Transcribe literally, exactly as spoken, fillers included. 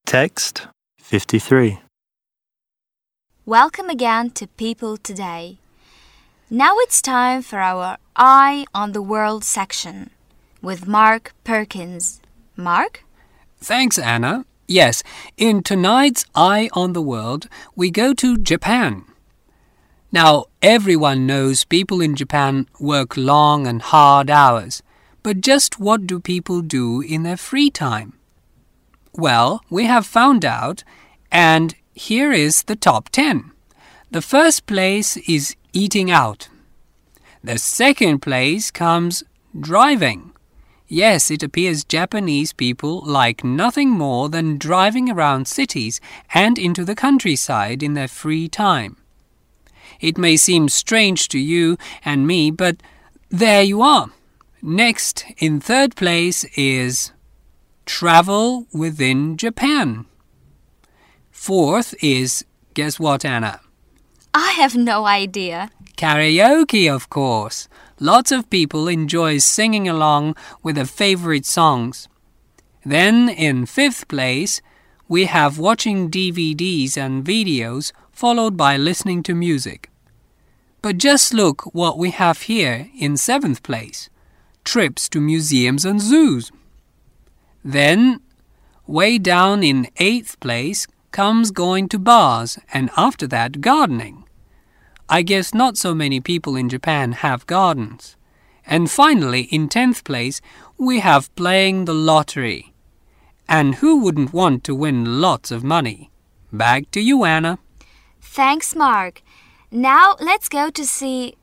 Text fifty-three. Welcome again to People Today. Now it's time for our Eye on the World section with Mark Perkins. Mark? Thanks, Anna. Yes, in tonight's Eye on the World, we go to Japan. Now, everyone knows people in Japan work long and hard hours. But just what do people do in their free time? Well, we have found out, and here is the top ten. The first place is eating out. The second place comes driving. Yes, it appears Japanese people like nothing more than driving around cities and into the countryside in their free time. It may seem strange to you and me, but there you are. Next, in third place is travel within Japan. Fourth is, guess what, Anna? I have no idea. Karaoke, of course. Lots of people enjoy singing along with their favorite songs. Then, in fifth place, we have watching D V Ds and videos, followed by listening to music. But just look what we have here in seventh place. Trips to museums and zoos. Then, way down in eighth place comes going to bars, and after that, gardening. I guess not so many people in Japan have gardens. And finally, in tenth place, we have playing the lottery. And who wouldn't want to win lots of money? Back to you, Anna. Thanks, Mark. Now let's go to see